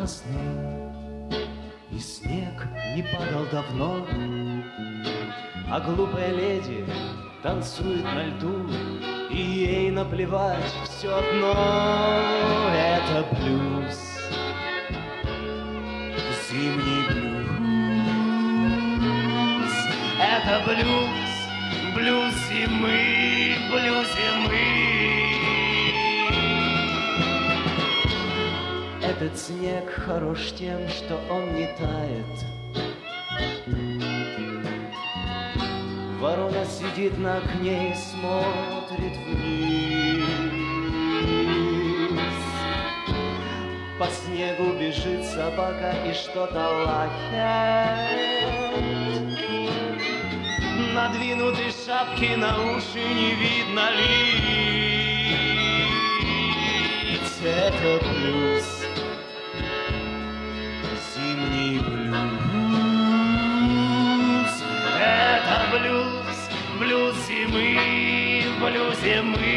красный, и снег не падал давно, а глупая леди танцует на льду, и ей наплевать все одно. Это блюз, зимний блюз. Это блюз, блюз зимы, блюз зимы. Этот снег хорош тем, что он не тает. Ворона сидит на окне и смотрит вниз. По снегу бежит собака и что-то лает. Надвинуты шапки на уши, не видно лиц. Это блюз, зимний блюз. Это блюз, блюз зимы, блюз зимы.